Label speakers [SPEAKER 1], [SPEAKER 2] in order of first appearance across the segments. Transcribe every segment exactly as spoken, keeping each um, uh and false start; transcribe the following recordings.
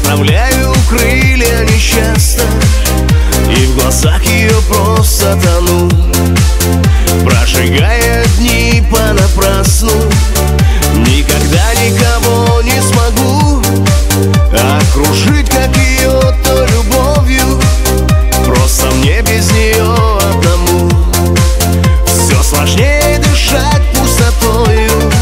[SPEAKER 1] расправляю крылья нечасто, и в глазах ее просто тону, прожигая дни понапрасну. Никогда никого не смогу окружить, как ее-то любовью. Просто мне без нее одному все сложнее дышать пустотою.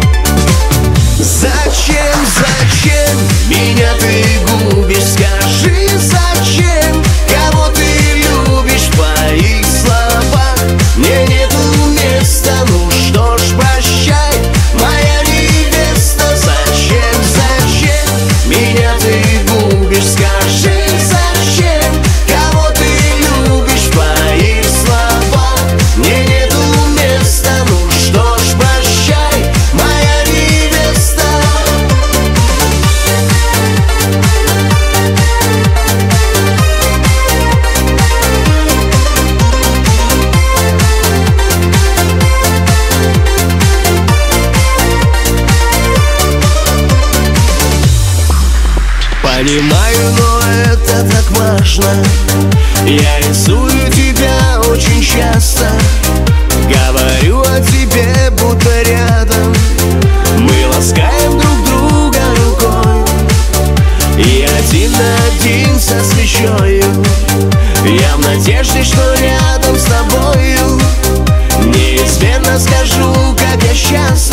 [SPEAKER 1] Зачем, зачем меня ты губишь? Скажи, зачем? Кого ты любишь в твоих словах? Мне нету места, ну что ж, прощай, моя невеста. Зачем, зачем меня ты губишь? Скажи, зачем? Кого ты любишь в твоих словах? Мне нету места, ну что ж, прощай, моя невеста. Понимаю, но это так важно. Я рисую тебя очень часто, говорю о тебе, будто рядом. Мы ласкаем друг друга рукой, и один на один со свечою. Я в надежде, что рядом с тобою неизменно скажу, как я счастлив.